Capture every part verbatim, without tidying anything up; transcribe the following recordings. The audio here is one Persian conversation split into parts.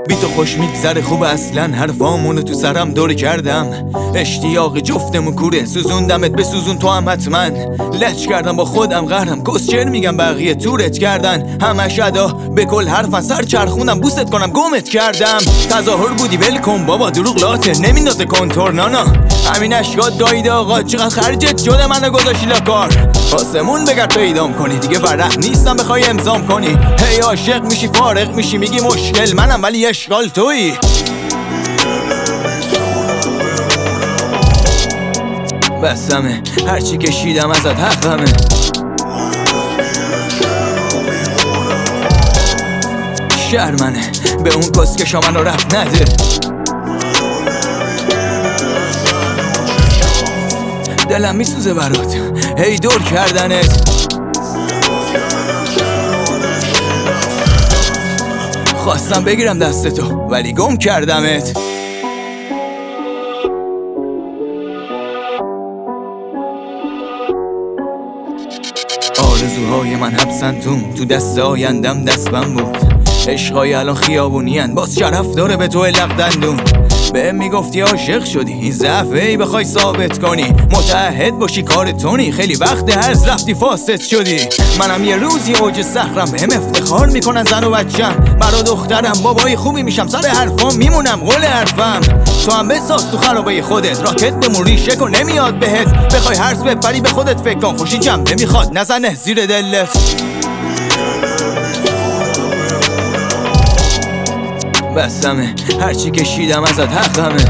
بی تو خوش میگذره خوب اصلا حرفامونو تو سرم دور کردم. اشتیاق جفتمون کوره سوزوندمت بسوزون تو هم حتما. لچ کردم با خودم قهرم کسچر میگم بقیه تورت کردن. همش ادا به کل حرفن سر چرخوندم بوست کنم گمت کردم. تظاهر بودی ول کن بابا دروغ لاته نمیندازه کنتور نانا. همین اشکات دایده آقا چقدر خرجت شده منو گذاشتی لاکار. آسمون بگرد پیدام کنی دیگه ورق نیستم بخوای امضام کنی. هی عاشق میشی فارغ میشی میگی مشکل منم ولی اشغال تویی. بسمه هرچی کشیدم ازت حقمه. شرمنه به اون کسکشا منو رفت نده. دلم میسوزه برات هی دور کردنت. خواستم بگیرم دستتو ولی گم کردمت. آرزوهای من حبسن توم تو دست آیندم دستم بود. عشقای الان خیابونی هن باز شرف داره به تو لقدندون. بهم میگفتی عاشق شدی این ضعفه ای بخوای ثابت کنی. متعهد باشی کار تونی خیلی وقت هرز رفتی فاسد شدی. منم یه روزی اوج صخرم بهم افتخار میکنن زن و بچم. برا دخترم بابای خوبی میشم سر حرفام میمونم قول حرفم. تو هم بساز تو خرابه خودت راکت بمون ریشه کن نمیاد بهت. بخوای هرز بپری به خودت فکر کن خوشی جمع نمیخواد نزنه زیر دلت. بسمه هرچی کشیدم ازت حقمه.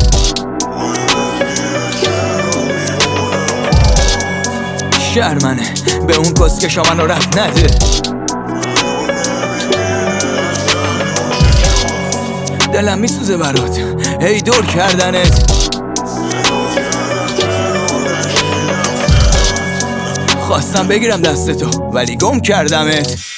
شرمنه به اون کسکشا منو رفت نده. دلم میسوزه برات هی دور کردنت. خواستم بگیرم دستتو ولی گم کردمت.